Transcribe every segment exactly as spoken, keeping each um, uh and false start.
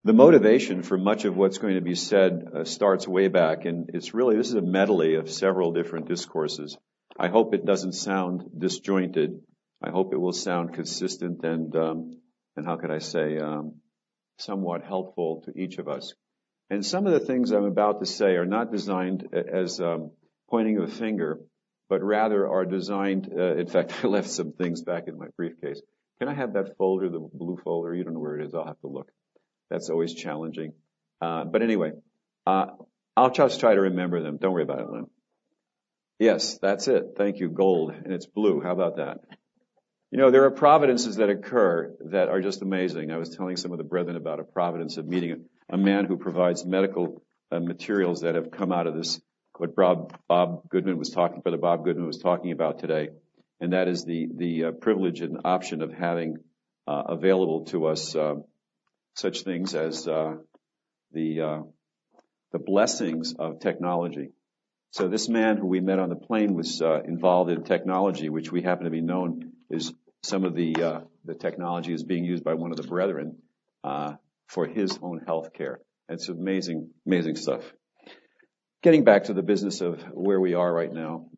The motivation for much of what's going to be said uh, starts way back, and it's really, this is a medley of several different discourses. I hope it doesn't sound disjointed. I hope it will sound consistent and, um, and how could I say, um, somewhat helpful to each of us. And some of the things I'm about to say are not designed as um, pointing of a finger, but rather are designed, uh, in fact, I left some things back in my briefcase. Can I have that folder, the blue folder? You don't know where it is. I'll have to look. That's always challenging. Uh, but anyway, uh, I'll just try to remember them. Don't worry about it, Lynn. Yes, that's it. Thank you. Gold. And it's blue. How about that? You know, there are providences that occur that are just amazing. I was telling some of the brethren about a providence of meeting a man who provides medical uh, materials that have come out of this, what Bob, Bob Goodman was talking, Brother Bob Goodman was talking about today. And that is the, the uh, privilege and option of having uh, available to us uh, such things as uh, the uh, the blessings of technology. So this man who we met on the plane was uh, involved in technology, which we happen to be known is some of the uh, the technology is being used by one of the brethren uh, for his own health care. It's amazing, amazing stuff. Getting back to the business of where we are right now.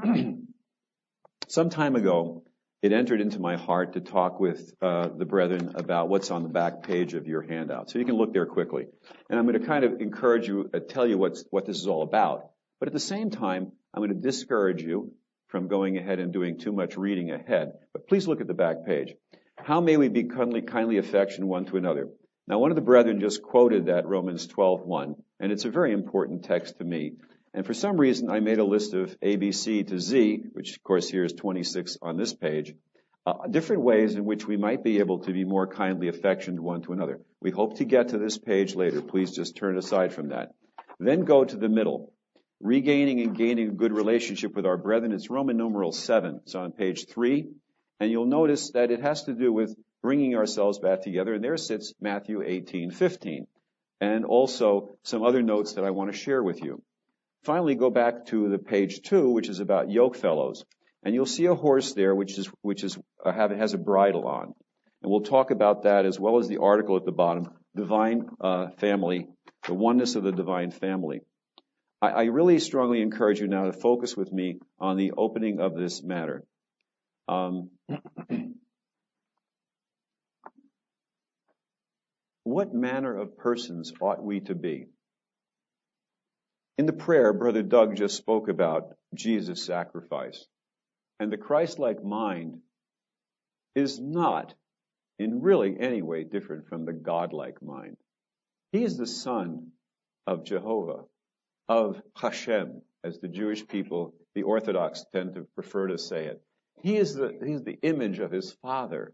Some time ago, it entered into my heart to talk with uh, the brethren about what's on the back page of your handout. So you can look there quickly. And I'm going to kind of encourage you, uh, tell you what's, what this is all about. But at the same time, I'm going to discourage you from going ahead and doing too much reading ahead. But please look at the back page. How may we be kindly, kindly affectioned one to another? Now, one of the brethren just quoted that Romans twelve one, and it's a very important text to me. And for some reason, I made a list of A, B, C to Z, which of course here is twenty-six on this page, uh, different ways in which we might be able to be more kindly affectioned one to another. We hope to get to this page later. Please just turn aside from that. Then go to the middle. Regaining and gaining a good relationship with our brethren. It's Roman numeral seven. It's on page three. And you'll notice that it has to do with bringing ourselves back together. And there sits Matthew eighteen fifteen. And also some other notes that I want to share with you. Finally, go back to the page two, which is about yoke fellows, and you'll see a horse there, which is which is uh, have it has a bridle on, and we'll talk about that as well as the article at the bottom, divine uh, family, the oneness of the divine family. I, I really strongly encourage you now to focus with me on the opening of this matter. Um, what manner of persons ought we to be? In the prayer, Brother Doug just spoke about Jesus' sacrifice. And the Christ-like mind is not in really any way different from the God-like mind. He is the son of Jehovah, of Hashem, as the Jewish people, the Orthodox tend to prefer to say it. He is the, he is the image of his Father.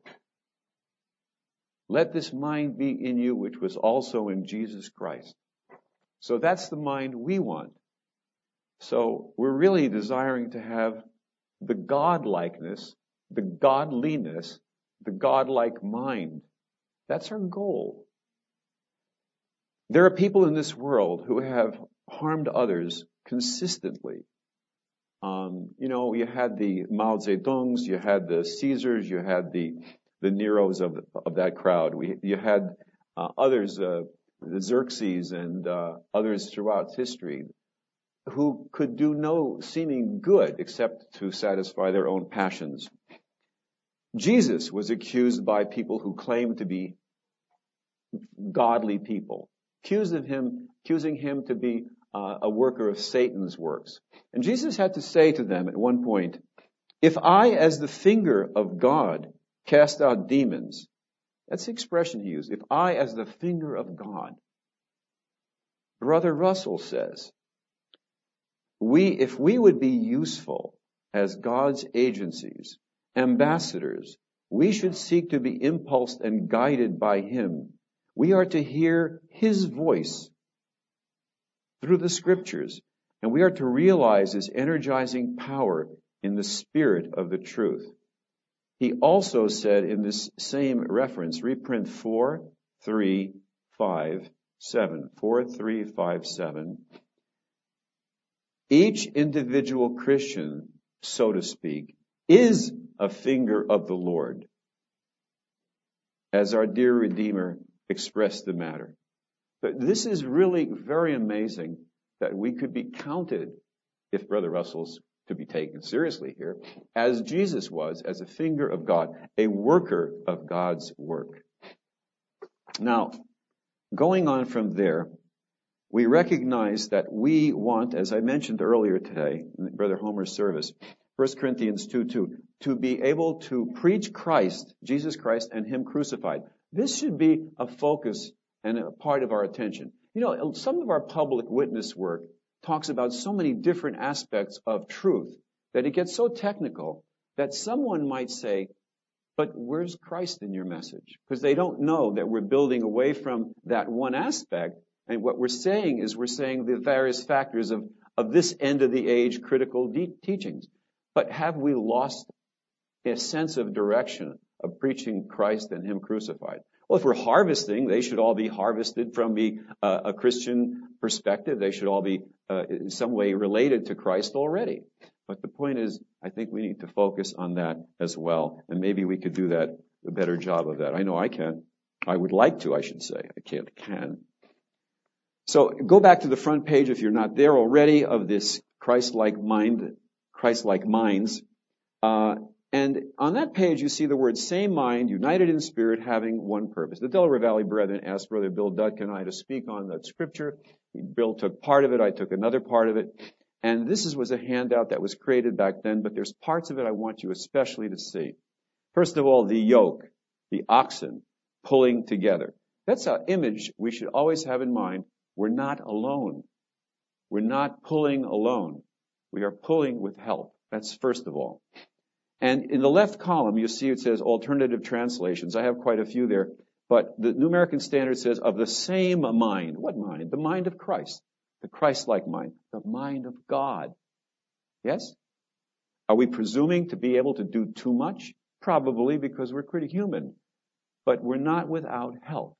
Let this mind be in you, which was also in Jesus Christ. So that's the mind we want. So we're really desiring to have the God-likeness, the godliness, the God-like mind. That's our goal. There are people in this world who have harmed others consistently. Um, you know, you had the Mao Zedongs, you had the Caesars, you had the the Neros of of that crowd. We you had uh, others. Uh, the Xerxes and uh, others throughout history, who could do no seeming good except to satisfy their own passions. Jesus was accused by people who claimed to be godly people, accused of him, accusing him to be uh, a worker of Satan's works. And Jesus had to say to them at one point, if I, as the finger of God, cast out demons, that's the expression he used. If I, as the finger of God, Brother Russell says, we, if we would be useful as God's agencies, ambassadors, we should seek to be impulsed and guided by him. We are to hear his voice through the scriptures, and we are to realize his energizing power in the spirit of the truth. He also said in this same reference, reprint four, three, five, seven, four, three, five, seven. Each individual Christian, so to speak, is a finger of the Lord, as our dear Redeemer expressed the matter. But this is really very amazing that we could be counted, if Brother Russell's to be taken seriously here, as Jesus was, as a finger of God, a worker of God's work. Now, going on from there, we recognize that we want, as I mentioned earlier today, in Brother Homer's service, First Corinthians two two, to be able to preach Christ, Jesus Christ, and Him crucified. This should be a focus and a part of our attention. You know, some of our public witness work talks about so many different aspects of truth that it gets so technical that someone might say, but where's Christ in your message? Because they don't know that we're building away from that one aspect. And what we're saying is we're saying the various factors of, of this end of the age critical de- teachings. But have we lost a sense of direction of preaching Christ and Him crucified? Well, if we're harvesting, they should all be harvested from the, uh, a Christian perspective. They should all be uh, in some way related to Christ already. But the point is, I think we need to focus on that as well. And maybe we could do that, a better job of that. I know I can. I would like to, I should say. I can't, can. So go back to the front page if you're not there already of this Christ-like mind, Christ-like minds. Uh, and on that page, you see the word same mind, united in spirit, having one purpose. The Delaware Valley Brethren asked Brother Bill Dutkin and I to speak on that scripture. Bill took part of it. I took another part of it. And this is, was a handout that was created back then, but there's parts of it I want you especially to see. First of all, the yoke, the oxen pulling together. That's an image we should always have in mind. We're not alone. We're not pulling alone. We are pulling with help. That's first of all. And in the left column, you see it says alternative translations. I have quite a few there. But the New American Standard says of the same mind. What mind? The mind of Christ. The Christ-like mind. The mind of God. Yes? Are we presuming to be able to do too much? Probably, because we're pretty human. But we're not without help.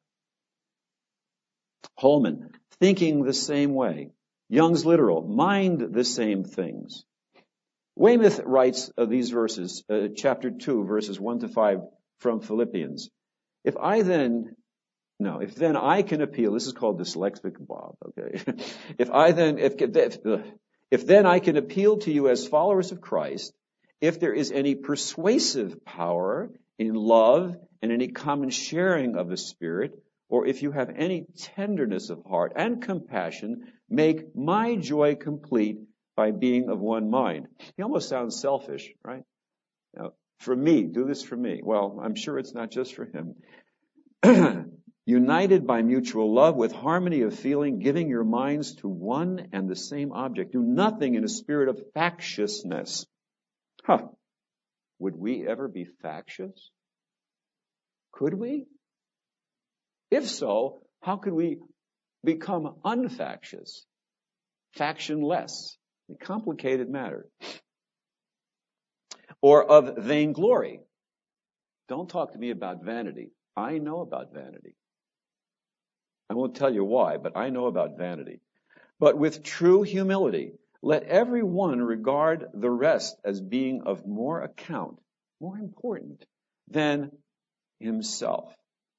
Holman, thinking the same way. Young's literal, mind the same things. Weymouth writes uh, these verses, uh, chapter two, verses one to five from Philippians. If I then, no, if then I can appeal, this is called dyslexic Bob, okay? if I then, if, if, if then I can appeal to you as followers of Christ, if there is any persuasive power in love and any common sharing of the Spirit, or if you have any tenderness of heart and compassion, make my joy complete by being of one mind. He almost sounds selfish, right? Now, for me, do this for me. Well, I'm sure it's not just for him. United by mutual love with harmony of feeling, giving your minds to one and the same object. Do nothing in a spirit of factiousness. Huh. Would we ever be factious? Could we? If so, how could we become unfactious? Factionless. A complicated matter. Or of vainglory. Don't talk to me about vanity. I know about vanity. I won't tell you why, but I know about vanity. But with true humility, let every one regard the rest as being of more account, more important than himself.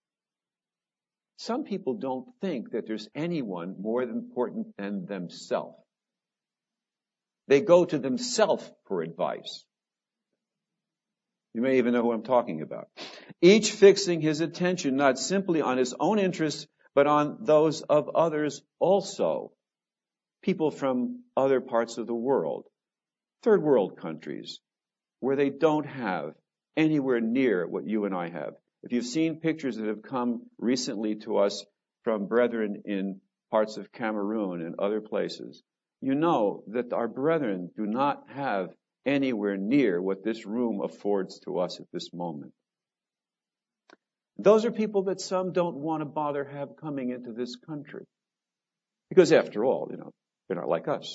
Some people don't think that there's anyone more important than themselves. They go to themselves for advice. You may even know who I'm talking about. Each fixing his attention not simply on his own interests, but on those of others also. People from other parts of the world, third world countries, where they don't have anywhere near what you and I have. If you've seen pictures that have come recently to us from brethren in parts of Cameroon and other places, you know that our brethren do not have anywhere near what this room affords to us at this moment. Those are people that some don't want to bother have coming into this country. Because after all, you know, they're not like us.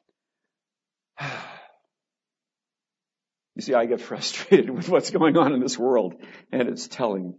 You see, I get frustrated with what's going on in this world, and it's telling.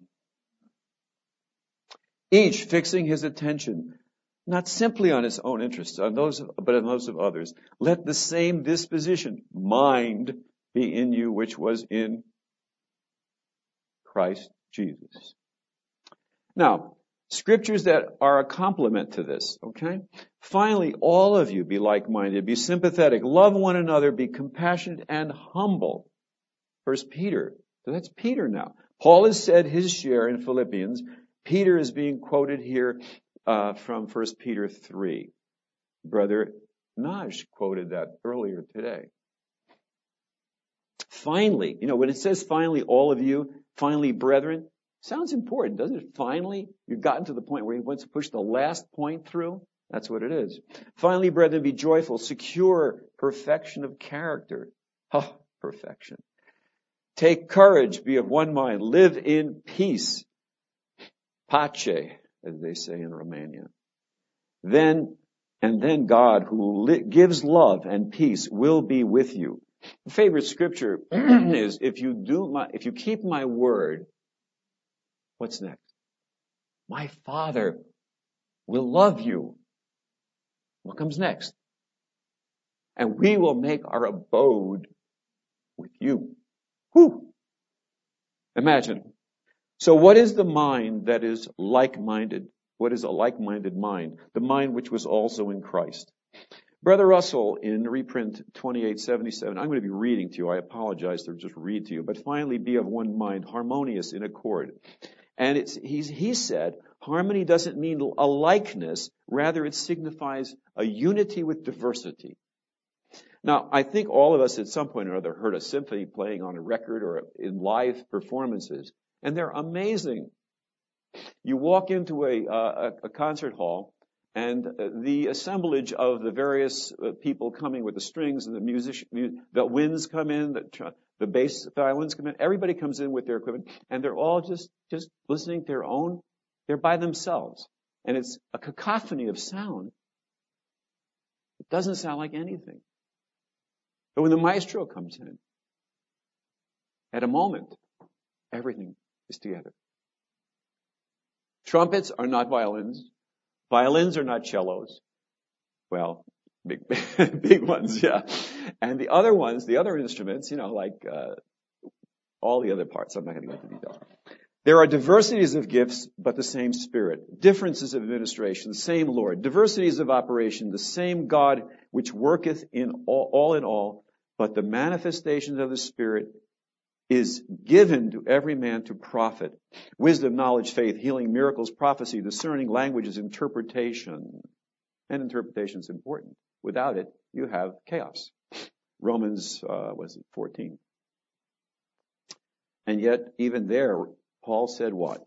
Each fixing his attention not simply on his own interests, on those, but on those of others. Let the same disposition, mind, be in you which was in Christ Jesus. Now, Scriptures that are a complement to this, okay? Finally, all of you be like-minded, be sympathetic, love one another, be compassionate and humble. First Peter. So that's Peter now. Paul has said his share in Philippians. Peter is being quoted here uh, from First Peter three. Brother Naj quoted that earlier today. Finally, you know, when it says finally, all of you, finally, brethren, sounds important, doesn't it? Finally, you've gotten to the point where he wants to push the last point through. That's what it is. Finally, brethren, be joyful, secure, perfection of character. Oh, perfection. Take courage, be of one mind, live in peace. Pace, as they say in Romania. Then, and then God, who li- gives love and peace, will be with you. The favorite scripture is, if you do my, if you keep my word, what's next? My Father will love you. What comes next? And we will make our abode with you. Whew. Imagine. So what is the mind that is like-minded? What is a like-minded mind? The mind which was also in Christ. Brother Russell, in reprint twenty-eight seventy-seven, I'm going to be reading to you. I apologize to just read to you. But finally, be of one mind, harmonious, in accord. And it's, he's, he said, harmony doesn't mean a likeness. Rather, it signifies a unity with diversity. Now, I think all of us at some point or other heard a symphony playing on a record or in live performances, and they're amazing. You walk into a, uh, a concert hall, and the assemblage of the various people coming with the strings and the music, the winds come in, the, the bass violins come in, everybody comes in with their equipment, and they're all just, just listening to their own, they're by themselves. And it's a cacophony of sound. It doesn't sound like anything. But when the maestro comes in, at a moment, everything is together. Trumpets are not violins. Violins are not cellos. Well, big, big ones, yeah. And the other ones, the other instruments, you know, like uh, all the other parts. I'm not going to go into details. There are diversities of gifts, but the same Spirit. Differences of administration, the same Lord. Diversities of operation, the same God which worketh in all, all in all, but the manifestations of the Spirit is given to every man to profit. Wisdom, knowledge, faith, healing, miracles, prophecy, discerning languages, interpretation. And interpretation is important. Without it, you have chaos. Romans, uh, was it fourteen? And yet, even there, Paul said what?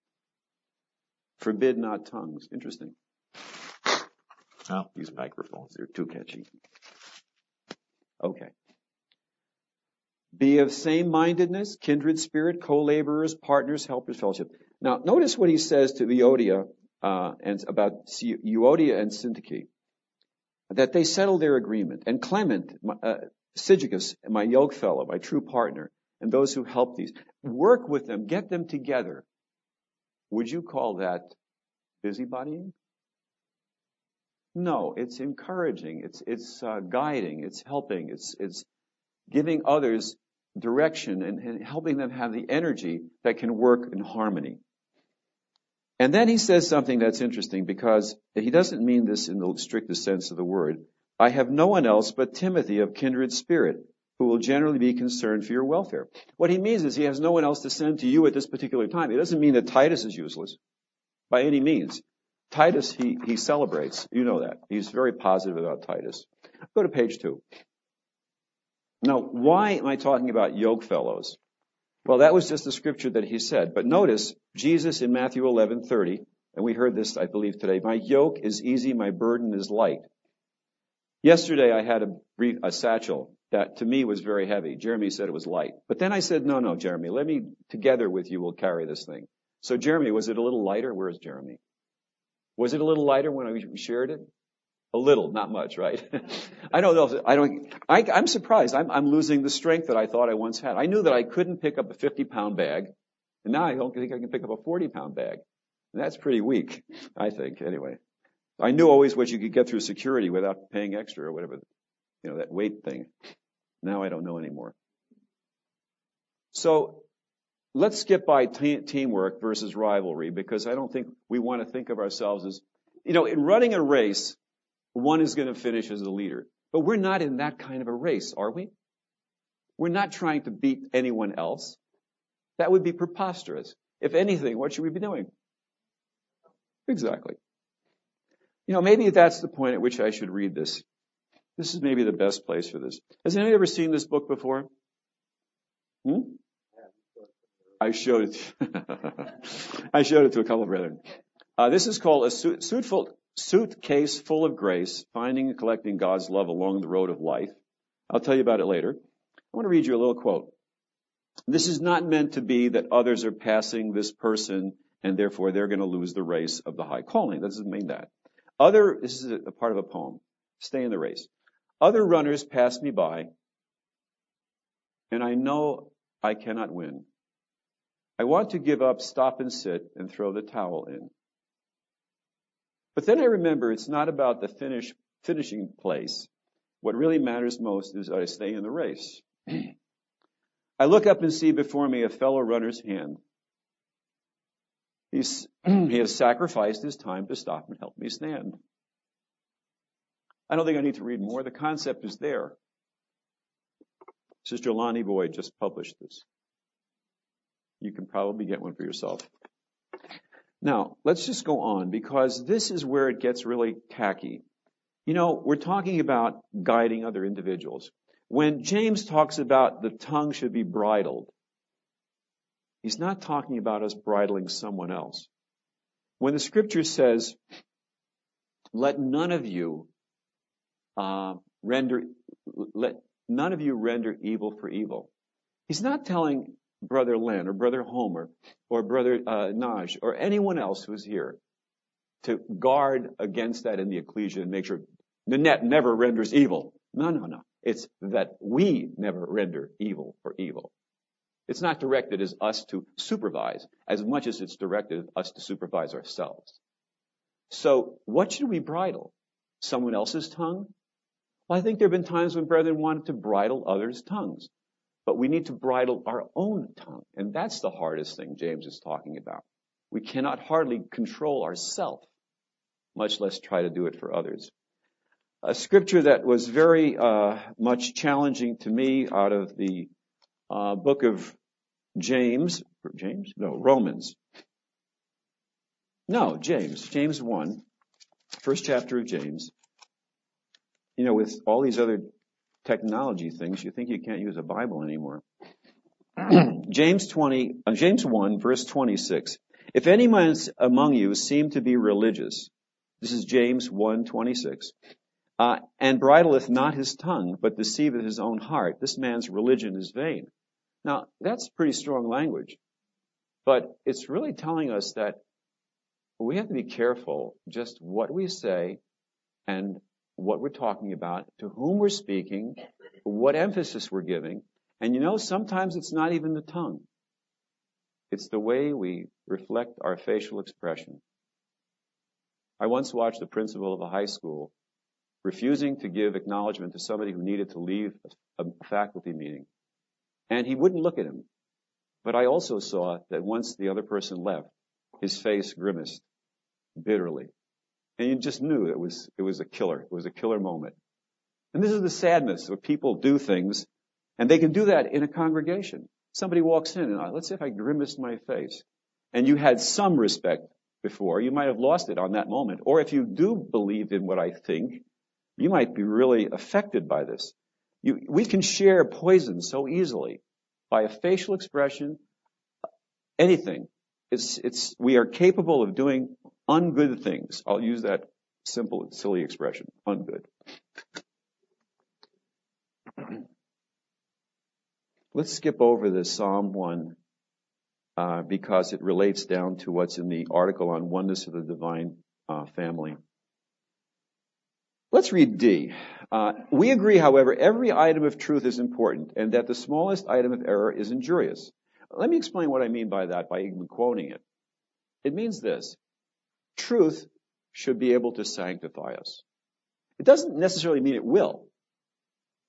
Forbid not tongues. Interesting. Oh, these microphones, they're too catchy. Okay. Be of same-mindedness, kindred spirit, co-laborers, partners, helpers, fellowship. Now, notice what he says to Euodia, uh, and about Euodia and Syntyche, that they settled their agreement. And Clement, uh, Syzygus, my yoke fellow, my true partner, and those who help these, work with them, get them together. Would you call that busybodying? No, it's encouraging, it's it's uh, guiding, it's helping, it's it's giving others direction and, and helping them have the energy that can work in harmony. And then he says something that's interesting, because he doesn't mean this in the strictest sense of the word. I have no one else but Timothy of kindred spirit, who will generally be concerned for your welfare. What he means is he has no one else to send to you at this particular time. It doesn't mean that Titus is useless by any means. Titus, he, he celebrates. You know that. He's very positive about Titus. Go to page two. Now, why am I talking about yoke fellows? Well, that was just the scripture that he said. But notice, Jesus in Matthew eleven thirty, and we heard this, I believe, today, my yoke is easy, my burden is light. Yesterday, I had a, brief, a satchel that to me was very heavy. Jeremy said it was light. But then I said, no, no, Jeremy, let me, together with you, we'll carry this thing. So Jeremy, was it a little lighter? Where's Jeremy? Was it a little lighter when we shared it? A little, not much, right? I don't know if, I don't, I, I'm surprised. I'm, I'm losing the strength that I thought I once had. I knew that I couldn't pick up a fifty pound bag, and now I don't think I can pick up a forty pound bag. And that's pretty weak, I think, anyway. I knew always what you could get through security without paying extra or whatever, you know, that weight thing. Now I don't know anymore. So, let's skip by te- teamwork versus rivalry, because I don't think we want to think of ourselves as, you know, in running a race, one is going to finish as the leader. But we're not in that kind of a race, are we? We're not trying to beat anyone else. That would be preposterous. If anything, what should we be doing? Exactly. You know, maybe that's the point at which I should read this. This is maybe the best place for this. Has anybody ever seen this book before? Hmm? I showed it. I showed it to a couple of brethren. Uh, this is called A Suit, Suitful, Suitcase Full of Grace, Finding and Collecting God's Love Along the Road of Life. I'll tell you about it later. I want to read you a little quote. This is not meant to be that others are passing this person and therefore they're going to lose the race of the high calling. That doesn't mean that. Other, this is a part of a poem. Stay in the race. Other runners pass me by, and I know I cannot win. I want to give up, stop and sit, and throw the towel in. But then I remember it's not about the finish, finishing place. What really matters most is that I stay in the race. I look up and see before me a fellow runner's hand. He's, he has sacrificed his time to stop and help me stand. I don't think I need to read more. The concept is there. Sister Lonnie Boyd just published this. You can probably get one for yourself. Now, let's just go on, because this is where it gets really tacky. You know, we're talking about guiding other individuals. When James talks about the tongue should be bridled, he's not talking about us bridling someone else. When the scripture says, let none of you uh, render, let none of you render evil for evil. He's not telling Brother Len or Brother Homer or Brother uh, Naj or anyone else who's here to guard against that in the ecclesia and make sure Nanette never renders evil. No, no, no. It's that we never render evil for evil. It's not directed as us to supervise as much as it's directed at us to supervise ourselves. So what should we bridle? Someone else's tongue? Well, I think there have been times when brethren wanted to bridle others' tongues. But we need to bridle our own tongue. And that's the hardest thing James is talking about. We cannot hardly control ourselves, much less try to do it for others. A scripture that was very uh, much challenging to me out of the uh, book of James, James? No, Romans. No, James. James one, first chapter of James. You know, with all these other technology things, you think you can't use a Bible anymore. James twenty, uh, James one, verse twenty-six. If anyone among you seem to be religious, this is James one twenty-six, uh, and bridleth not his tongue, but deceiveth his own heart, this man's religion is vain. Now, that's pretty strong language, but it's really telling us that we have to be careful just what we say and what we're talking about, to whom we're speaking, what emphasis we're giving. And you know, sometimes it's not even the tongue. It's the way we reflect our facial expression. I once watched the principal of a high school refusing to give acknowledgement to somebody who needed to leave a faculty meeting. And he wouldn't look at him. But I also saw that once the other person left, his face grimaced bitterly. And you just knew it was, it was a killer. It was a killer moment. And this is the sadness of people do things, and they can do that in a congregation. Somebody walks in, and let's say if I grimaced my face, and you had some respect before, you might have lost it on that moment. Or if you do believe in what I think, you might be really affected by this. You, we can share poison so easily by a facial expression, anything. It's, it's, we are capable of doing ungood things. I'll use that simple, silly expression, ungood. Let's skip over this Psalm one, uh, because it relates down to what's in the article on oneness of the divine uh, family. Let's read D. Uh, we agree, however, every item of truth is important and that the smallest item of error is injurious. Let me explain what I mean by that by even quoting it. It means this. Truth should be able to sanctify us. It doesn't necessarily mean it will.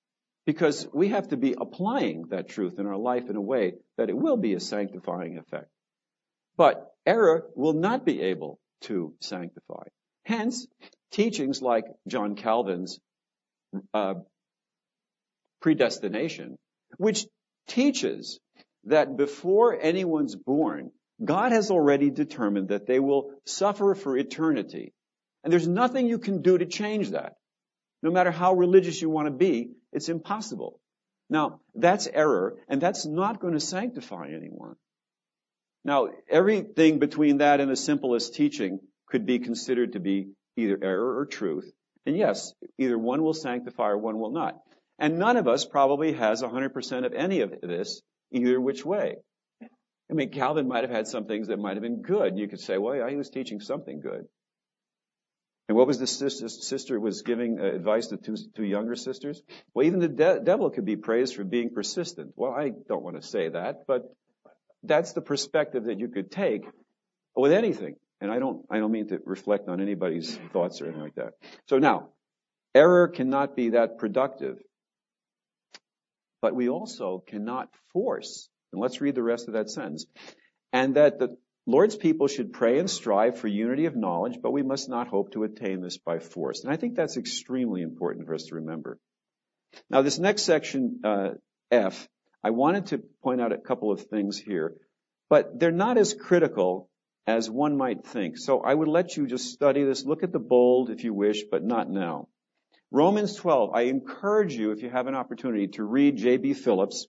because we have to be applying that truth in our life in a way that it will be a sanctifying effect. But error will not be able to sanctify. Hence, teachings like John Calvin's uh, predestination, which teaches that before anyone's born, God has already determined that they will suffer for eternity. And there's nothing you can do to change that. No matter how religious you want to be, it's impossible. Now, that's error, and that's not going to sanctify anyone. Now, everything between that and the simplest teaching could be considered to be either error or truth. And yes, either one will sanctify or one will not. And none of us probably has one hundred percent of any of this, either which way. I mean, Calvin might have had some things that might have been good. You could say, well, yeah, he was teaching something good. And what was the sister, sister was giving uh, advice to two, two younger sisters? Well, even the de- devil could be praised for being persistent. Well, I don't want to say that, but that's the perspective that you could take with anything. And I don't, I don't mean to reflect on anybody's thoughts or anything like that. So now, error cannot be that productive, but we also cannot force. And let's read the rest of that sentence. And that the Lord's people should pray and strive for unity of knowledge, but we must not hope to attain this by force. And I think that's extremely important for us to remember. Now, this next section, uh, F, I wanted to point out a couple of things here, but they're not as critical as one might think. So I would let you just study this. Look at the bold if you wish, but not now. Romans twelve, I encourage you, if you have an opportunity, to read J B Phillips.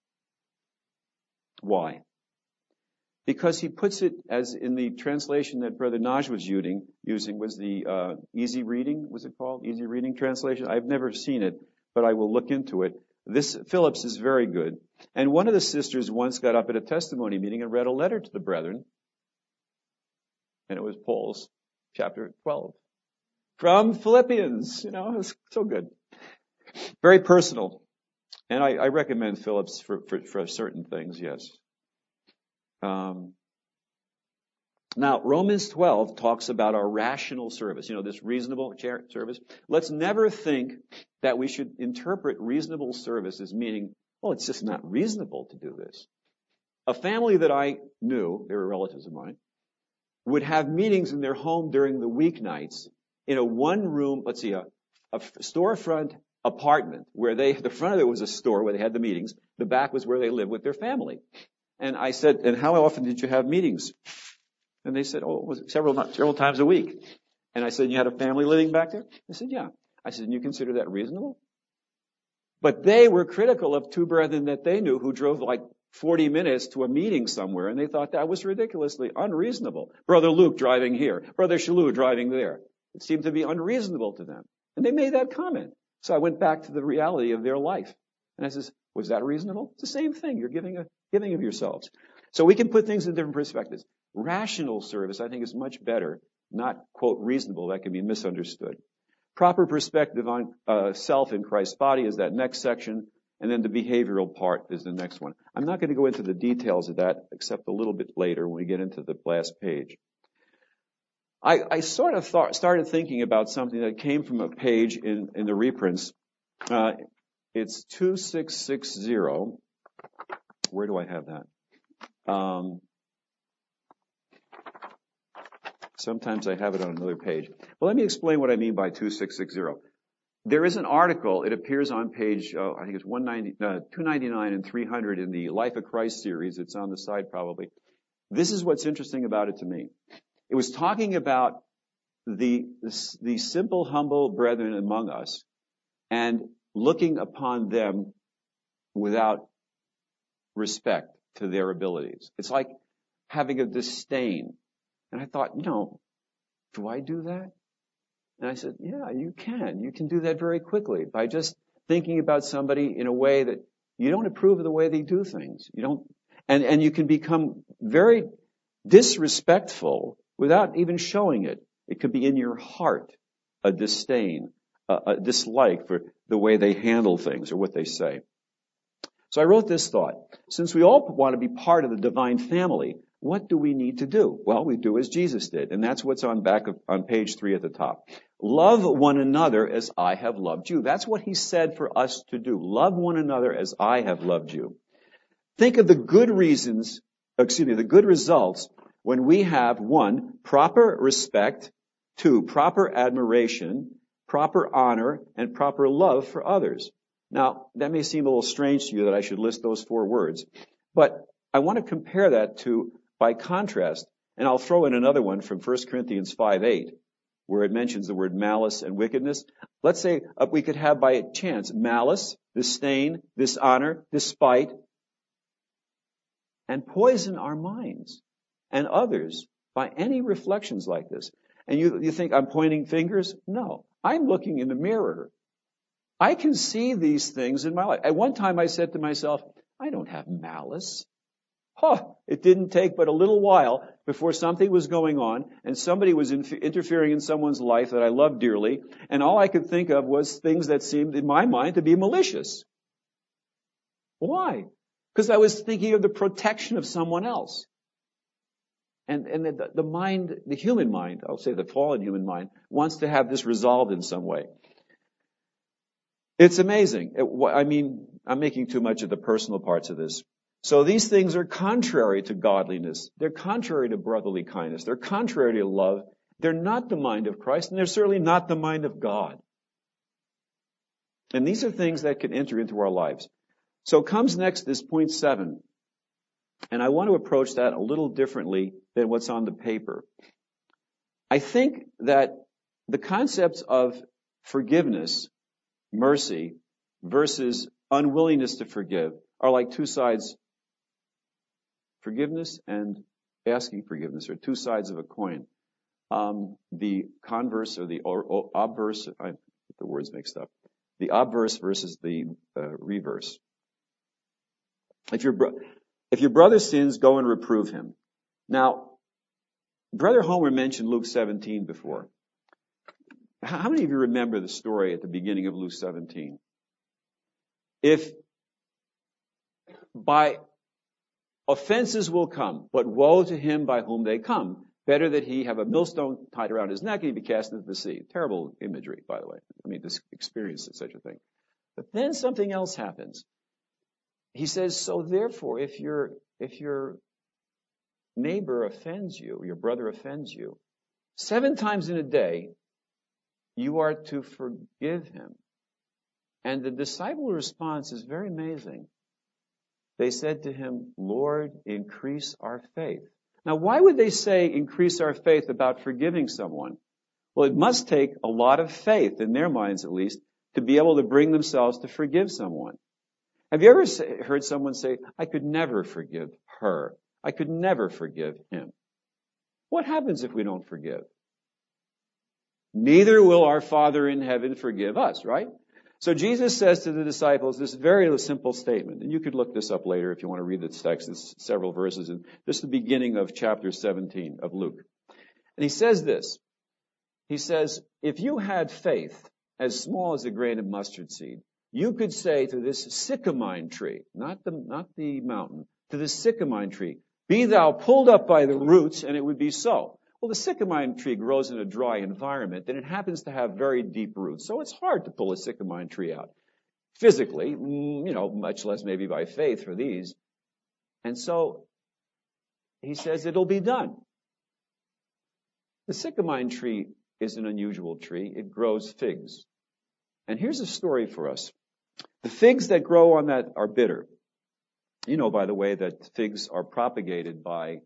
Why? Because he puts it as in the translation that Brother Naj was using, using was the uh, Easy Reading, was it called? Easy Reading translation? I've never seen it, but I will look into it. This Phillips is very good. And one of the sisters once got up at a testimony meeting and read a letter to the brethren, and it was Paul's chapter twelve. From Philippians, you know, it was so good. Very personal. And I, I recommend Phillips for, for, for certain things, yes. Um, now, Romans twelve talks about our rational service, you know, this reasonable service. Let's never think that we should interpret reasonable service as meaning, well, it's just not reasonable to do this. A family that I knew, they were relatives of mine, would have meetings in their home during the weeknights in a one-room, let's see, a, a storefront apartment where they, the front of it was a store where they had the meetings. The back was where they lived with their family. And I said, and how often did you have meetings? And they said, oh, it was several, several times a week. And I said, you had a family living back there? They said, yeah. I said, and you consider that reasonable? But they were critical of two brethren that they knew who drove like forty minutes to a meeting somewhere, and they thought that was ridiculously unreasonable. Brother Luke driving here, Brother Shalou driving there. It seemed to be unreasonable to them. And they made that comment. So I went back to the reality of their life. And I says, was that reasonable? It's the same thing. You're giving a giving of yourselves. So we can put things in different perspectives. Rational service, I think, is much better, not, quote, reasonable. That can be misunderstood. Proper perspective on uh, self in Christ's body is that next section, and then the behavioral part is the next one. I'm not going to go into the details of that except a little bit later when we get into the last page. I, I sort of thought, started thinking about something that came from a page in, in the reprints. Uh, it's two six six zero. Where do I have that? Um, sometimes I have it on another page. Well, let me explain what I mean by two six six zero. There is an article. It appears on page, uh, I think it's one ninety, uh, two ninety-nine and three hundred in the Life of Christ series. It's on the side probably. This is what's interesting about it to me. It was talking about the, the simple, humble brethren among us and looking upon them without respect to their abilities. It's like having a disdain. And I thought, you know, do I do that? And I said, yeah, you can. You can do that very quickly by just thinking about somebody in a way that you don't approve of the way they do things. You don't, and, and you can become very disrespectful without even showing it. It could be in your heart, a disdain, a, a dislike for the way they handle things or what they say. So I wrote this thought. Since we all want to be part of the divine family, what do we need to do? Well, we do as Jesus did, and that's what's on back of, on page three at the top. Love one another as I have loved you. That's what he said for us to do. Love one another as I have loved you. Think of the good reasons, excuse me, the good results when we have, one, proper respect, two, proper admiration, proper honor, and proper love for others. Now, that may seem a little strange to you that I should list those four words, but I want to compare that to, by contrast, and I'll throw in another one from First Corinthians five eight, where it mentions the word malice and wickedness. Let's say uh, we could have by chance malice, disdain, dishonor, despite, and poison our minds and others by any reflections like this. And you, you think I'm pointing fingers? No. I'm looking in the mirror. I can see these things in my life. At one time I said to myself, I don't have malice. Huh, it didn't take but a little while before something was going on and somebody was in, interfering in someone's life that I loved dearly, and all I could think of was things that seemed in my mind to be malicious. Why? Because I was thinking of the protection of someone else. And, and the, the mind, the human mind, I'll say the fallen human mind, wants to have this resolved in some way. It's amazing. It, I mean, I'm making too much of the personal parts of this. So these things are contrary to godliness. They're contrary to brotherly kindness. They're contrary to love. They're not the mind of Christ, and they're certainly not the mind of God. And these are things that can enter into our lives. So comes next is point seven. And I want to approach that a little differently than what's on the paper. I think that the concepts of forgiveness, mercy, versus unwillingness to forgive are like two sides. Forgiveness and asking forgiveness are two sides of a coin. Um, the converse or the or, or obverse, I get the words mixed up. The obverse versus the uh, reverse. If your bro- if your brother sins, go and reprove him. Now, Brother Homer mentioned Luke seventeen before. How many of you remember the story at the beginning of Luke seventeen? If by offenses will come, but woe to him by whom they come. Better that he have a millstone tied around his neck and he be cast into the sea. Terrible imagery, by the way. I mean, this experience of such a thing. But then something else happens. He says, so therefore, if your if your neighbor offends you, your brother offends you, seven times in a day, you are to forgive him. And the disciple response is very amazing. They said to him, Lord, increase our faith. Now, why would they say increase our faith about forgiving someone? Well, it must take a lot of faith, in their minds at least, to be able to bring themselves to forgive someone. Have you ever say, heard someone say, I could never forgive her. I could never forgive him. What happens if we don't forgive? Neither will our Father in heaven forgive us, right? So Jesus says to the disciples this very simple statement, and you could look this up later if you want to read this text. It's several verses, and this is the beginning of chapter seventeen of Luke. And he says this. He says, if you had faith as small as a grain of mustard seed, you could say to this sycamine tree, not the, not the mountain, to the sycamine tree, be thou pulled up by the roots, and it would be so. Well, the sycamine tree grows in a dry environment, and it happens to have very deep roots. So it's hard to pull a sycamine tree out physically, you know, much less maybe by faith for these. And so he says it'll be done. The sycamine tree is an unusual tree. It grows figs. And here's a story for us. The figs that grow on that are bitter. You know, by the way, that figs are propagated by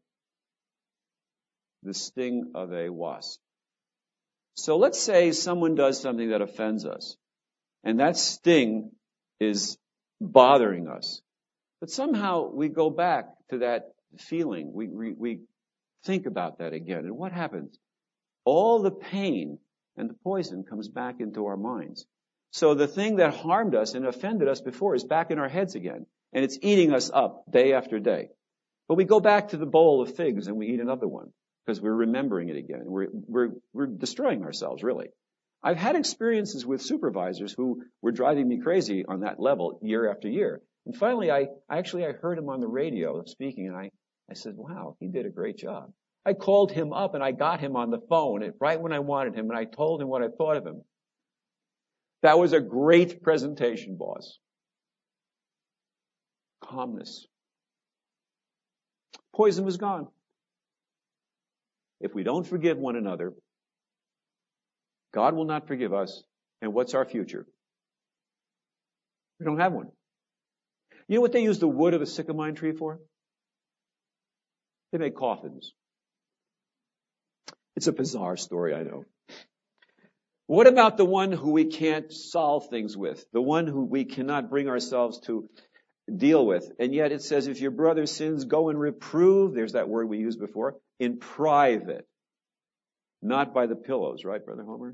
the sting of a wasp. So let's say someone does something that offends us, and that sting is bothering us. But somehow we go back to that feeling. We, we, we think about that again. And what happens? All the pain and the poison comes back into our minds. So the thing that harmed us and offended us before is back in our heads again. And it's eating us up day after day. But we go back to the bowl of figs and we eat another one. Because we're remembering it again. We're, we're, we're destroying ourselves, really. I've had experiences with supervisors who were driving me crazy on that level year after year. And finally, I, I actually, I heard him on the radio speaking, and I, I said, wow, he did a great job. I called him up and I got him on the phone right when I wanted him, and I told him what I thought of him. That was a great presentation, boss. Calmness. Poison was gone. If we don't forgive one another, God will not forgive us. And what's our future? We don't have one. You know what they use the wood of the sycamore tree for? They make coffins. It's a bizarre story, I know. What about the one who we can't solve things with? The one who we cannot bring ourselves to deal with? And yet it says, if your brother sins, go and reprove, there's that word we used before, in private. Not by the pillows, right, Brother Homer?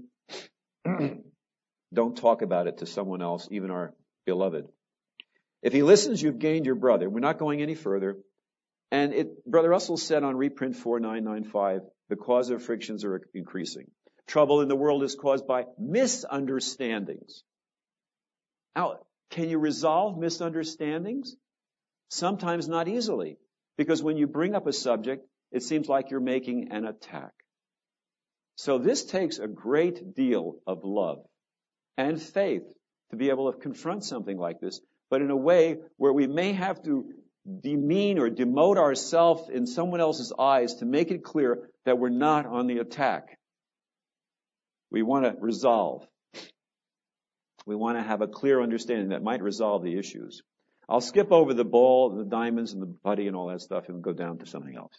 Don't talk about it to someone else, even our beloved. If he listens, you've gained your brother. We're not going any further. And it, Brother Russell said on reprint four nine nine five, the cause of frictions are increasing. Trouble in the world is caused by misunderstandings. Now, can you resolve misunderstandings? Sometimes not easily, because when you bring up a subject, it seems like you're making an attack. So this takes a great deal of love and faith to be able to confront something like this, but in a way where we may have to demean or demote ourselves in someone else's eyes to make it clear that we're not on the attack. We want to resolve. We want to have a clear understanding that might resolve the issues. I'll skip over the ball, the diamonds, and the putty and all that stuff and go down to something else.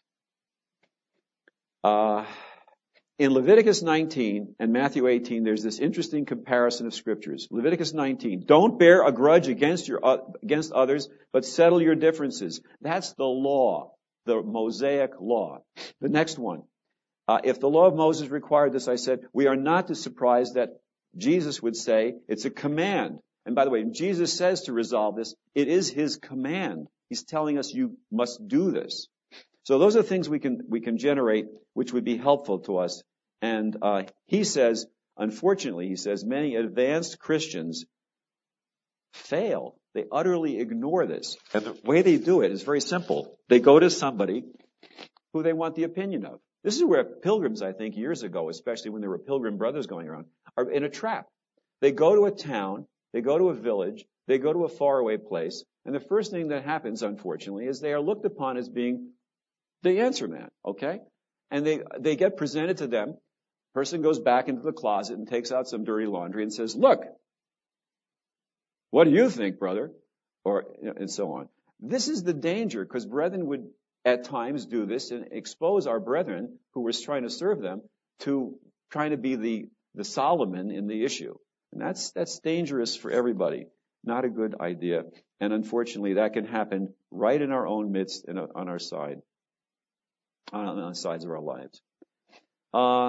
Uh, in Leviticus nineteen and Matthew eighteen, there's this interesting comparison of scriptures. Leviticus nineteen, don't bear a grudge against your uh, against others, but settle your differences. That's the law, the Mosaic law. The next one. Uh, if the law of Moses required this, I said, we are not to surprise that Jesus would say it's a command. And by the way, Jesus says to resolve this, it is his command. He's telling us you must do this. So those are things we can we can generate which would be helpful to us. And uh, he says, unfortunately, he says, many advanced Christians fail. They utterly ignore this. And the way they do it is very simple. They go to somebody who they want the opinion of. This is where pilgrims, I think, years ago, especially when there were pilgrim brothers going around, are in a trap. They go to a town, they go to a village, they go to a faraway place, and the first thing that happens, unfortunately, is they are looked upon as being the answer man, okay? And they they get presented to them. Person goes back into the closet and takes out some dirty laundry and says, look, what do you think, brother? Or, and so on. This is the danger, because brethren would at times do this and expose our brethren who were trying to serve them to trying to be the, the Solomon in the issue. And that's, that's dangerous for everybody. Not a good idea. And unfortunately, that can happen right in our own midst and on our side, on the sides of our lives. Uh,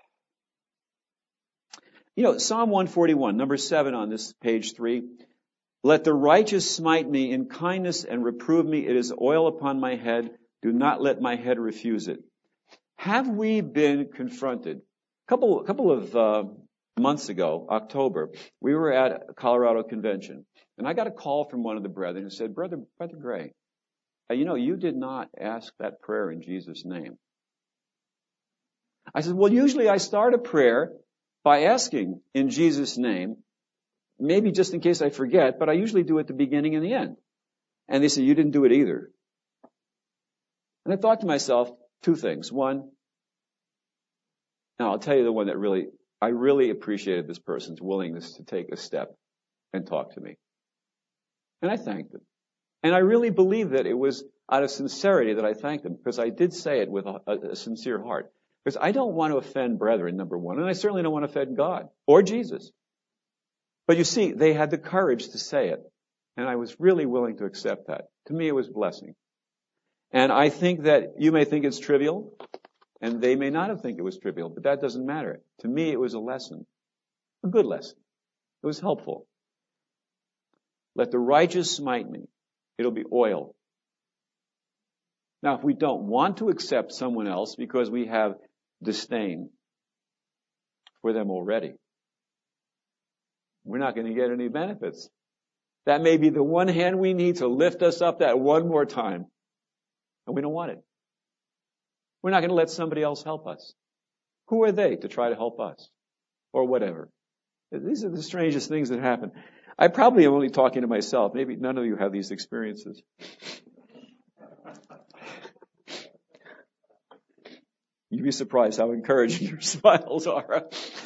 you know, Psalm one forty-one, number seven on this page three. Let the righteous smite me in kindness and reprove me. It is oil upon my head. Do not let my head refuse it. Have we been confronted? A couple, a couple of uh, months ago, October, we were at a Colorado convention, and I got a call from one of the brethren who said, Brother, Brother Gray, uh, you know, you did not ask that prayer in Jesus' name. I said, well, usually I start a prayer by asking in Jesus' name, maybe just in case I forget, but I usually do it at the beginning and the end. And they said, you didn't do it either. And I thought to myself, two things. One, now I'll tell you the one that really, I really appreciated this person's willingness to take a step and talk to me. And I thanked them. And I really believe that it was out of sincerity that I thanked them, because I did say it with a, a, a sincere heart. Because I don't want to offend brethren, number one, and I certainly don't want to offend God or Jesus. But you see, they had the courage to say it, and I was really willing to accept that. To me, it was a blessing. And I think that you may think it's trivial, and they may not have think it was trivial, but that doesn't matter. To me, it was a lesson, a good lesson. It was helpful. Let the righteous smite me. It'll be oil. Now, if we don't want to accept someone else because we have disdain for them already, we're not going to get any benefits. That may be the one hand we need to lift us up that one more time. and we don't want it. We're not going to let somebody else help us. Who are they to try to help us? Or whatever. These are the strangest things that happen. I probably am only talking to myself. Maybe none of you have these experiences. You'd be surprised how encouraging your smiles are.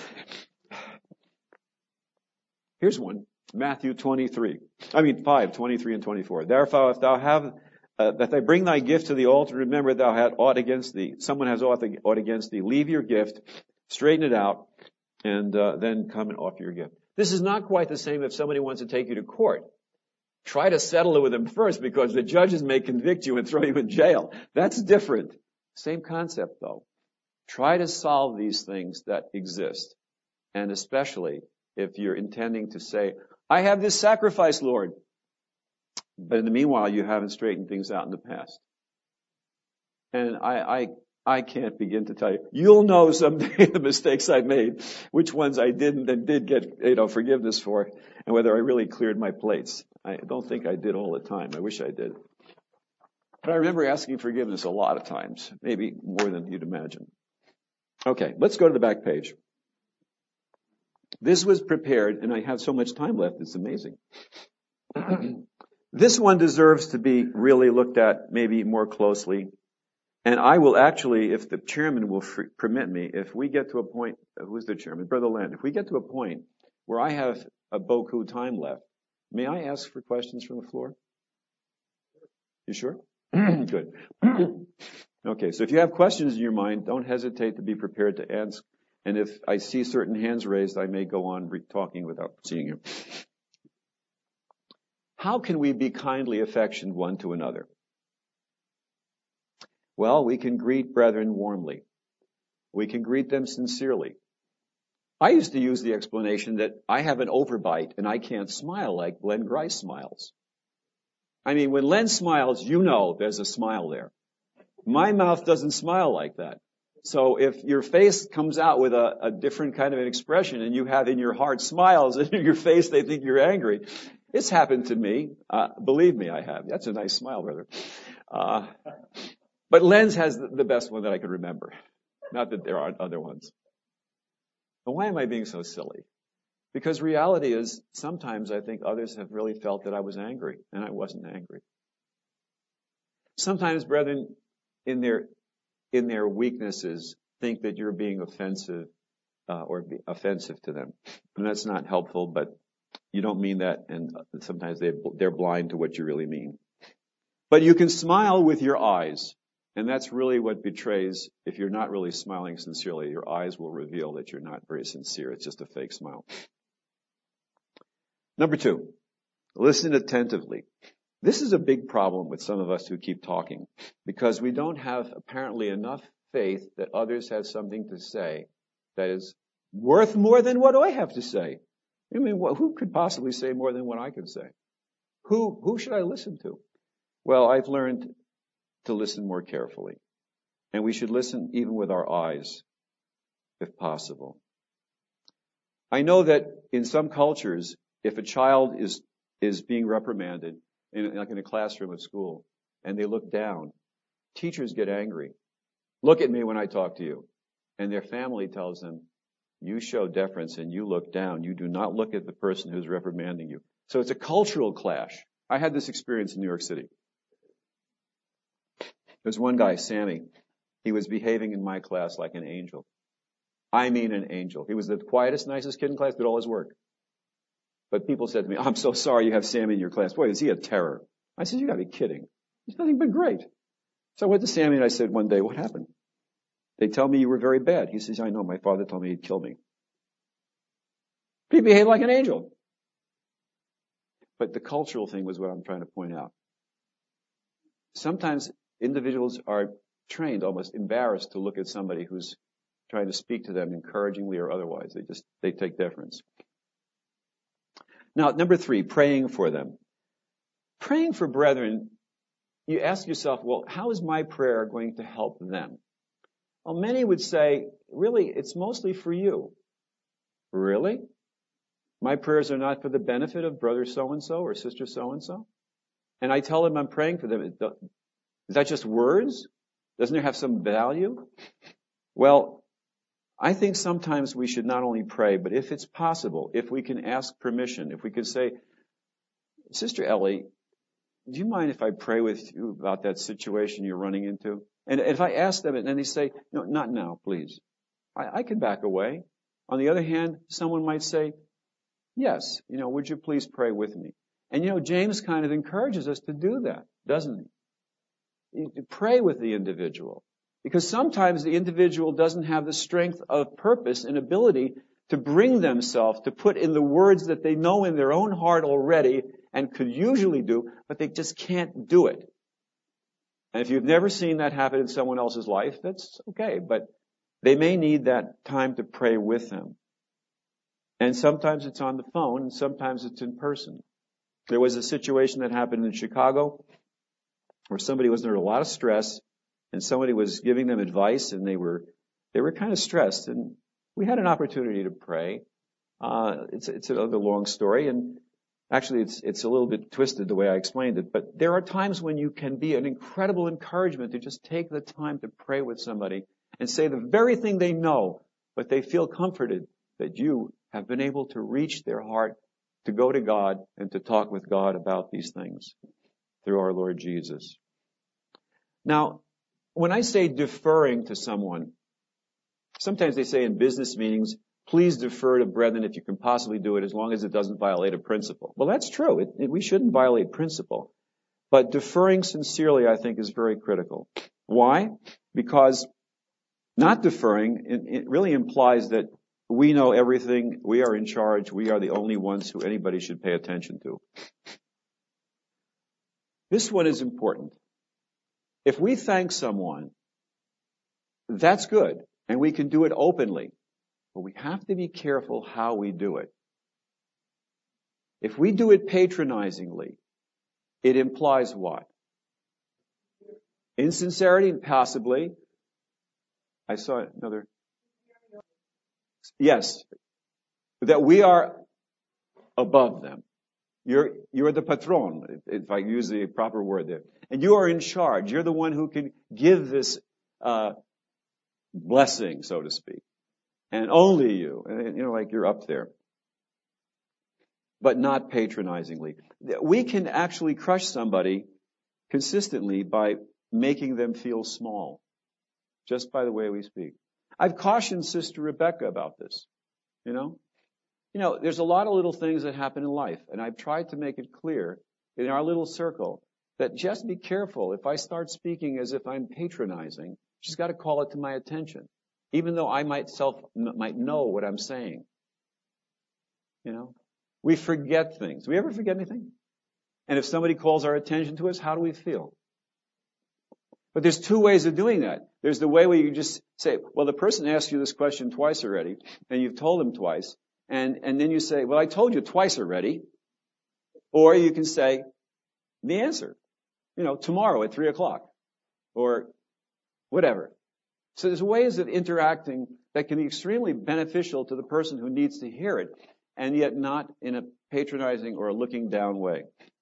Here's one. Matthew twenty-three. I mean five, twenty-three and twenty-four. Therefore, if thou have, uh, that they bring thy gift to the altar, remember thou had aught against thee. Someone has aught, aught against thee. Leave your gift, straighten it out, and uh, then come and offer your gift. This is not quite the same if somebody wants to take you to court. Try to settle it with them first, because the judges may convict you and throw you in jail. That's different. Same concept, though. Try to solve these things that exist. And especially if you're intending to say, I have this sacrifice, Lord. But in the meanwhile, you haven't straightened things out in the past. And I, I, I can't begin to tell you. You'll know someday the mistakes I made, which ones I didn't and did get, you know, forgiveness for, and whether I really cleared my plates. I don't think I did all the time. I wish I did. But I remember asking forgiveness a lot of times, maybe more than you'd imagine. Okay, let's go to the back page. This was prepared, and I have so much time left, it's amazing. This one deserves to be really looked at maybe more closely. And I will actually, if the chairman will free, permit me, if we get to a point, who's the chairman? Brother Len, if we get to a point where I have a beaucoup time left, may I ask for questions from the floor? You sure? Good. Okay, so if you have questions in your mind, don't hesitate to be prepared to ask. And if I see certain hands raised, I may go on re- talking without seeing you. How can we be kindly affectioned one to another? Well, we can greet brethren warmly. We can greet them sincerely. I used to use the explanation that I have an overbite and I can't smile like Len Grice smiles. I mean, when Len smiles, you know there's a smile there. My mouth doesn't smile like that. So if your face comes out with a, a different kind of an expression and you have in your heart smiles and in your face they think you're angry, it's happened to me. Uh, believe me, I have. That's a nice smile, brother. Uh, but Len's has the, the best one that I can remember. Not that there aren't other ones. But why am I being so silly? Because reality is sometimes I think others have really felt that I was angry, and I wasn't angry. Sometimes, brethren, in their in their weaknesses, think that you're being offensive uh, or be offensive to them. And that's not helpful, but you don't mean that, and sometimes they, they're blind to what you really mean. But you can smile with your eyes, and that's really what betrays, if you're not really smiling sincerely, your eyes will reveal that you're not very sincere. It's just a fake smile. Number two, listen attentively. This is a big problem with some of us who keep talking, because we don't have apparently enough faith that others have something to say that is worth more than what I have to say. I mean, who could possibly say more than what I could say? Who, who should I listen to? Well, I've learned to listen more carefully. And we should listen even with our eyes, if possible. I know that in some cultures, if a child is, is being reprimanded, in, like in a classroom at school, and they look down, teachers get angry. Look at me when I talk to you. And their family tells them, you show deference and you look down. You do not look at the person who's reprimanding you. So it's a cultural clash. I had this experience in New York City. There's one guy, Sammy. He was behaving in my class like an angel. I mean an angel. He was the quietest, nicest kid in class, did all his work. But people said to me, I'm so sorry you have Sammy in your class. Boy, is he a terror. I said, you gotta be kidding. He's nothing but great. So I went to Sammy and I said one day, what happened? They tell me you were very bad. He says, I know, my father told me he'd kill me. He behaved like an angel. But the cultural thing was what I'm trying to point out. Sometimes individuals are trained, almost embarrassed to look at somebody who's trying to speak to them encouragingly or otherwise. They just, they take deference. Now, number three, praying for them. Praying for brethren, you ask yourself, well, how is my prayer going to help them? Well, many would say, really, it's mostly for you. Really? My prayers are not for the benefit of brother so-and-so or sister so-and-so? And I tell them I'm praying for them. Is that just words? Doesn't it have some value? Well, I think sometimes we should not only pray, but if it's possible, if we can ask permission, if we could say, Sister Ellie, do you mind if I pray with you about that situation you're running into? And if I ask them and they say, no, not now, please, I, I can back away. On the other hand, someone might say, yes, you know, would you please pray with me? And you know, James kind of encourages us to do that, doesn't he? You pray with the individual. Because sometimes the individual doesn't have the strength of purpose and ability to bring themselves, to put in the words that they know in their own heart already and could usually do, but they just can't do it. And if you've never seen that happen in someone else's life, that's okay, but they may need that time to pray with them. And sometimes it's on the phone, and sometimes it's in person. There was a situation that happened in Chicago where somebody was under a lot of stress, and somebody was giving them advice, and they were they were kind of stressed. And we had an opportunity to pray. Uh, it's it's another long story, and actually it's it's a little bit twisted the way I explained it. But there are times when you can be an incredible encouragement to just take the time to pray with somebody and say the very thing they know, but they feel comforted that you have been able to reach their heart to go to God and to talk with God about these things through our Lord Jesus. Now, when I say deferring to someone, sometimes they say in business meetings, please defer to brethren if you can possibly do it as long as it doesn't violate a principle. Well, that's true. It, it, we shouldn't violate principle. But deferring sincerely, I think, is very critical. Why? Because not deferring, it, it really implies that we know everything, we are in charge, we are the only ones who anybody should pay attention to. This one is important. If we thank someone, that's good, and we can do it openly, but we have to be careful how we do it. If we do it patronizingly, it implies what? Insincerity, possibly. I saw another. Yes, that we are above them. You're, you're the patron, if I use the proper word there. And you are in charge. You're the one who can give this uh, blessing, so to speak. And only you. And, you know, like you're up there. But not patronizingly. We can actually crush somebody consistently by making them feel small, just by the way we speak. I've cautioned Sister Rebecca about this, you know. You know, there's a lot of little things that happen in life, and I've tried to make it clear in our little circle that just be careful. If I start speaking as if I'm patronizing, she's got to call it to my attention, even though I might self might know what I'm saying. You know, we forget things. Do we ever forget anything? And if somebody calls our attention to us, how do we feel? But there's two ways of doing that. There's the way where you just say, well, the person asked you this question twice already, and you've told them twice, and, and then you say, well, I told you twice already. Or you can say the answer, you know, tomorrow at three o'clock, or whatever. So there's ways of interacting that can be extremely beneficial to the person who needs to hear it, and yet not in a patronizing or a looking down way.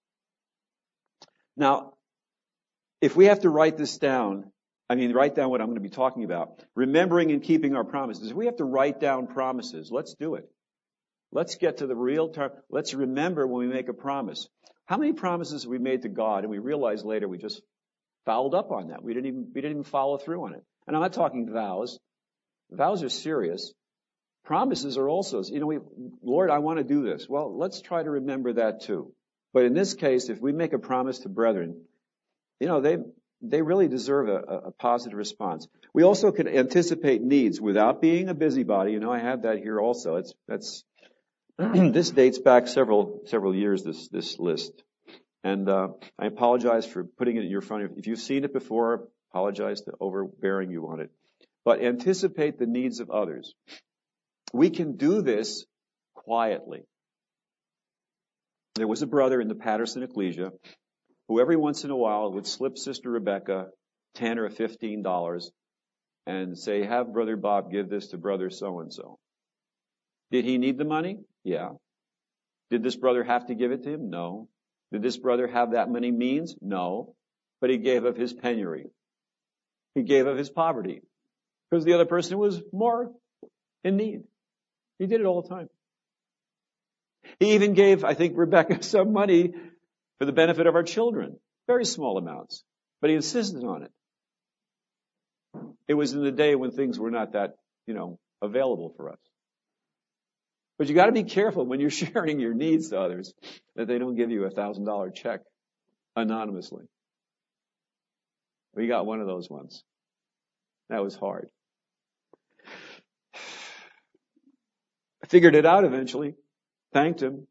Now, if we have to write this down, I mean, write down what I'm going to be talking about, remembering and keeping our promises. If we have to write down promises, let's do it. Let's get to the real term. Let's remember when we make a promise. How many promises have we made to God and we realize later we just fouled up on that? We didn't even, we didn't even follow through on it. And I'm not talking vows. Vows are serious. Promises are also, you know, we, Lord, I want to do this. Well, let's try to remember that too. But in this case, if we make a promise to brethren, you know, they they really deserve a, a positive response. We also can anticipate needs without being a busybody. You know, I have that here also. It's that's this dates back several several years. This this list, and uh, I apologize for putting it in your front. If you've seen it before, apologize to overbearing you on it. But anticipate the needs of others. We can do this quietly. There was a brother in the Patterson Ecclesia who every once in a while would slip Sister Rebecca ten or fifteen dollars and say, have Brother Bob give this to Brother so-and-so. Did he need the money? Yeah. Did this brother have to give it to him? No. Did this brother have that many means? No. but he gave of his penury. He gave of his poverty because the other person was more in need. He did it all the time. He even gave, I think, Rebecca some money for the benefit of our children. Very small amounts, but he insisted on it. It was in the day when things were not that, you know, available for us. But you got to be careful when you're sharing your needs to others that they don't give you a thousand dollar check anonymously. We got one of those ones. That was hard. I figured it out eventually. Thanked him.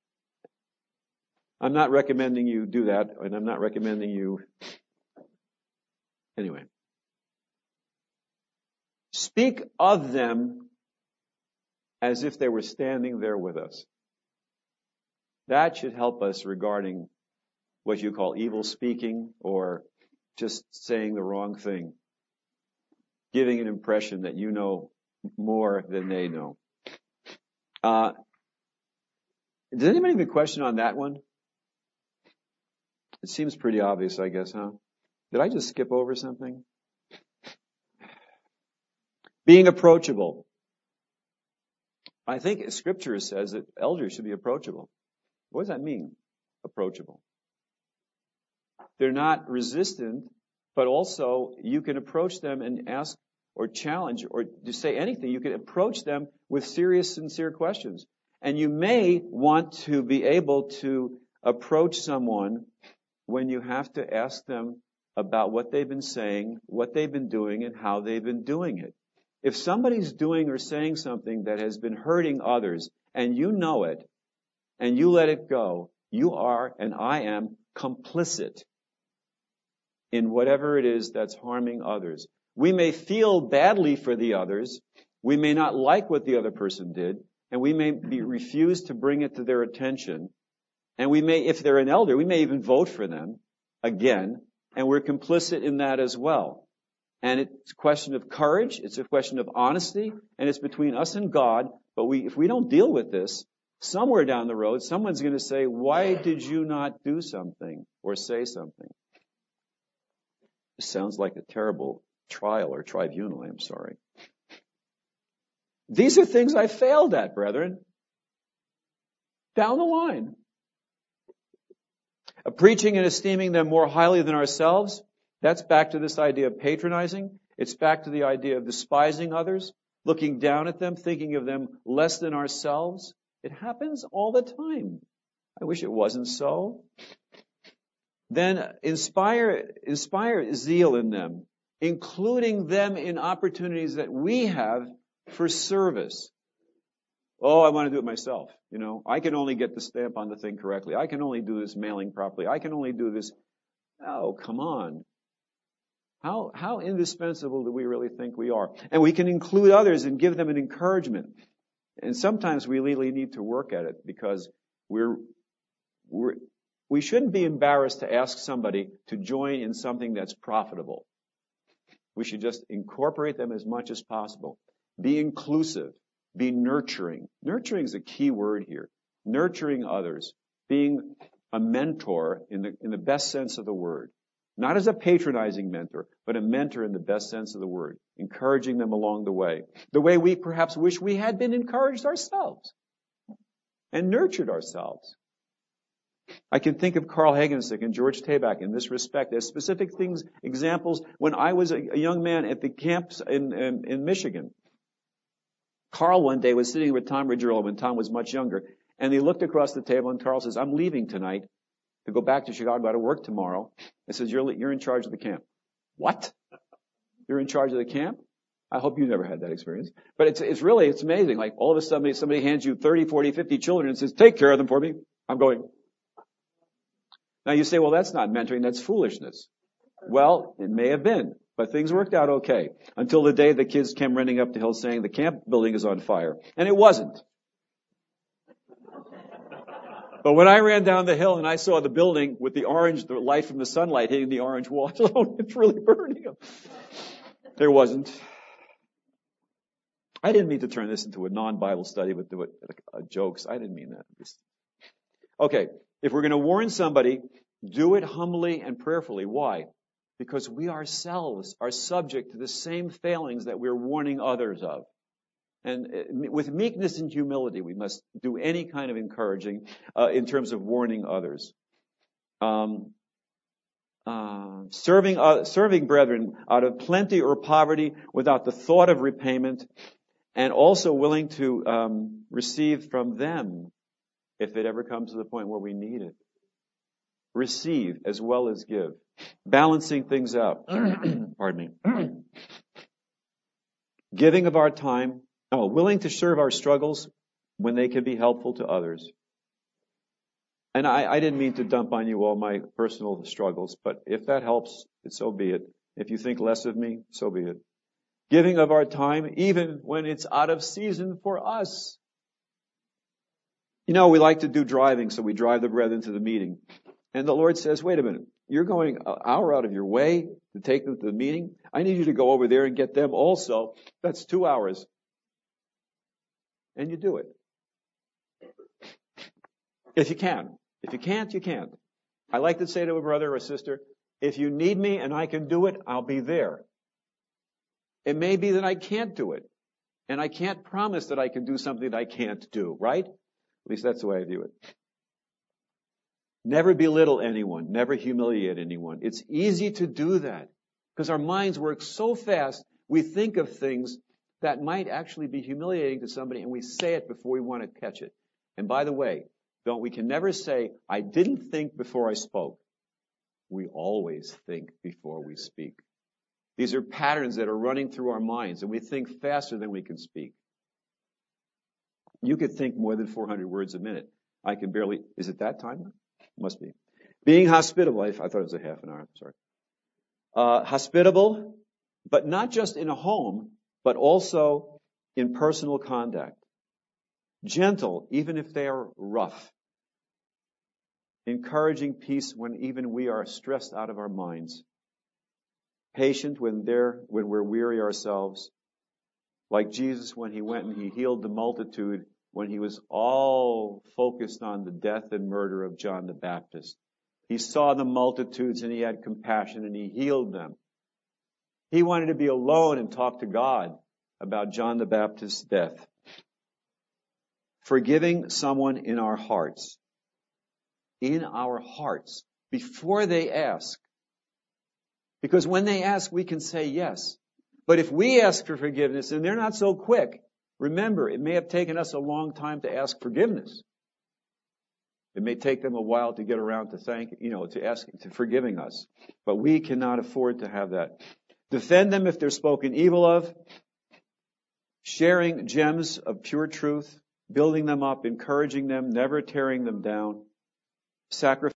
I'm not recommending you do that, and I'm not recommending you. Anyway. Speak of them as if they were standing there with us. That should help us regarding what you call evil speaking or just saying the wrong thing. Giving an impression that you know more than they know. Uh, does anybody have a question on that one? It seems pretty obvious, I guess, huh? Did I just skip over something? Being approachable. I think Scripture says that elders should be approachable. What does that mean, approachable? They're not resistant, but also you can approach them and ask or challenge or to say anything. You can approach them with serious, sincere questions. And you may want to be able to approach someone when you have to ask them about what they've been saying, what they've been doing, and how they've been doing it. If somebody's doing or saying something that has been hurting others, and you know it, and you let it go, you are, and I am, complicit in whatever it is that's harming others. We may feel badly for the others, we may not like what the other person did, and we may be refused to bring it to their attention, and we may, if they're an elder, we may even vote for them again, and we're complicit in that as well. And it's a question of courage, it's a question of honesty, and it's between us and God. But we, if we don't deal with this, somewhere down the road, someone's going to say, why did you not do something or say something? This sounds like a terrible trial or tribunal, I'm sorry. These are things I failed at, brethren. Down the line. Uh, preaching and esteeming them more highly than ourselves. That's back to this idea of patronizing. It's back to the idea of despising others, looking down at them, thinking of them less than ourselves. It happens all the time. I wish it wasn't so. Then inspire, inspire zeal in them, including them in opportunities that we have for service. Oh, I want to do it myself. You know, I can only get the stamp on the thing correctly. I can only do this mailing properly. I can only do this. Oh, come on. How, how indispensable do we really think we are? And we can include others and give them an encouragement. And sometimes we really need to work at it because we're, we're, we shouldn't be embarrassed to ask somebody to join in something that's profitable. We should just incorporate them as much as possible. Be inclusive. Be nurturing. Nurturing is a key word here. Nurturing others. Being a mentor in the, in the best sense of the word. Not as a patronizing mentor, but a mentor in the best sense of the word. Encouraging them along the way. The way we perhaps wish we had been encouraged ourselves. And nurtured ourselves. I can think of Carl Hagensick and George Tabak in this respect as specific things, examples when I was a, a young man at the camps in, in, in Michigan. Carl one day was sitting with Tom Ridgerell when Tom was much younger, and he looked across the table and Carl says, I'm leaving tonight to go back to Chicago, I got to work tomorrow. And says, you're, you're in charge of the camp. What? You're in charge of the camp? I hope you never had that experience. But it's, it's really, it's amazing. Like all of a sudden somebody hands you thirty, forty, fifty children and says, take care of them for me. I'm going. Now you say, well, that's not mentoring, that's foolishness. Well, it may have been, but things worked out okay until the day the kids came running up the hill saying the camp building is on fire. And it wasn't. But when I ran down the hill and I saw the building with the orange, the light from the sunlight hitting the orange wall, it's really burning up. There wasn't. I didn't mean to turn this into a non-Bible study with the, uh, jokes. I didn't mean that. Okay. If we're going to warn somebody, Do it humbly and prayerfully. Why? Because we ourselves are subject to the same failings that we're warning others of. And with meekness and humility, we must do any kind of encouraging uh, in terms of warning others. Um, uh, serving, uh, serving brethren out of plenty or poverty without the thought of repayment, and also willing to um, receive from them if it ever comes to the point where we need it. Receive as well as give. Balancing things out. Pardon me. Giving of our time. Oh, willing to serve our struggles when they can be helpful to others. And I, I didn't mean to dump on you all my personal struggles, but if that helps, so be it. If you think less of me, so be it. Giving of our time, even when it's out of season for us. You know, we like to do driving, so we drive the brethren to the meeting. And the Lord says, wait a minute, you're going an hour out of your way to take them to the meeting? I need you to go over there and get them also. That's two hours. And you do it. If you can. If you can't, you can't. I like to say to a brother or a sister, if you need me and I can do it, I'll be there. It may be that I can't do it. And I can't promise that I can do something that I can't do, right? At least that's the way I view it. Never belittle anyone. Never humiliate anyone. It's easy to do that because our minds work so fast, we think of things that might actually be humiliating to somebody, and we say it before we want to catch it. And by the way, don't we can never say, I didn't think before I spoke. We always think before we speak. These are patterns that are running through our minds, and we think faster than we can speak. You could think more than four hundred words a minute. I can barely, is it that time? Must be. Being hospitable, I thought it was a half an hour, sorry. Uh, hospitable, but not just in a home, but also in personal conduct. Gentle, even if they are rough. Encouraging peace when even we are stressed out of our minds. Patient when they're, when we're weary ourselves. Like Jesus when he went and he healed the multitude when he was all focused on the death and murder of John the Baptist. He saw the multitudes and he had compassion and he healed them. He wanted to be alone and talk to God about John the Baptist's death. Forgiving someone in our hearts. In our hearts. Before they ask. Because when they ask, we can say yes. But if we ask for forgiveness and they're not so quick, remember, it may have taken us a long time to ask forgiveness. It may take them a while to get around to thank, you know, to ask, to forgiving us. But we cannot afford to have that. Defend them if they're spoken evil of. Sharing gems of pure truth. Building them up, encouraging them, never tearing them down. Sacrifice.